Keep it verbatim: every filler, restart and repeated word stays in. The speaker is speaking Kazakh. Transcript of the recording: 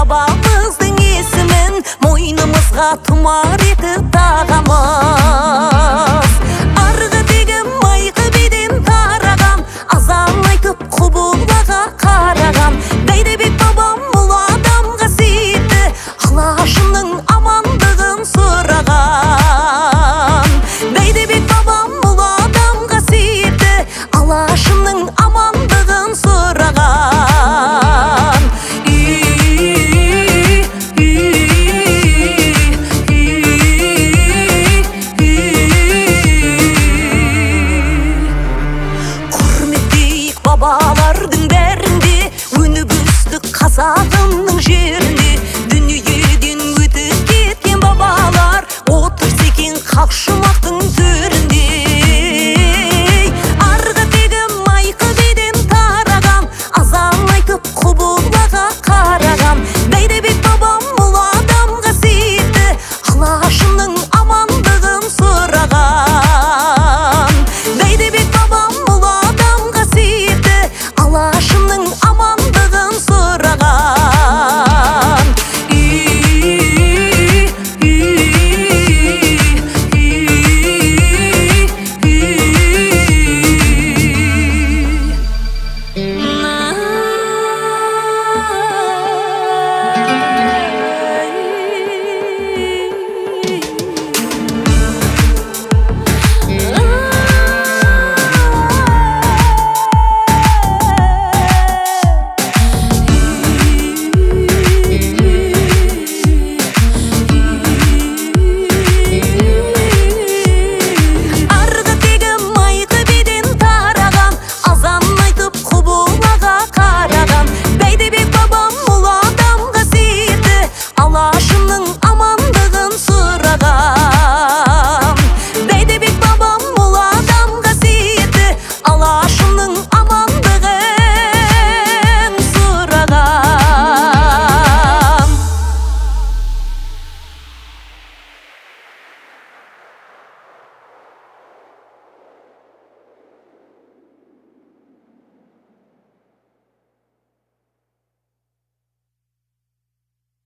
babamыздың есімін мойнымызға тұмар етіп тағамыз. Арғы деген майғы биден тараған, азан айтып құбылаға қараған. Бәйдібек бабам бұл адам қасиетті, Алашымның амандығын сұраған. Бәйдібек бабам бұл адам қасиетті, Алашымның амандығын сұраған. Құрметтейік бабалардың бәрінде, өніп өстік қазақ